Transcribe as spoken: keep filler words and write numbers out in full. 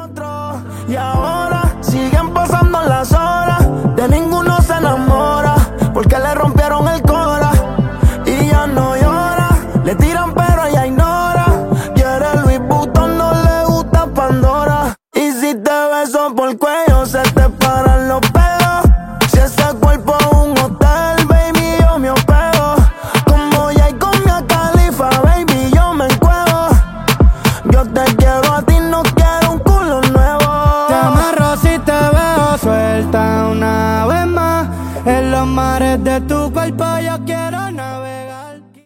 otro. Y ahora siguen pasando las horas, de ninguno se enamora, porque le rompieron el cora y ya no llora, le tiran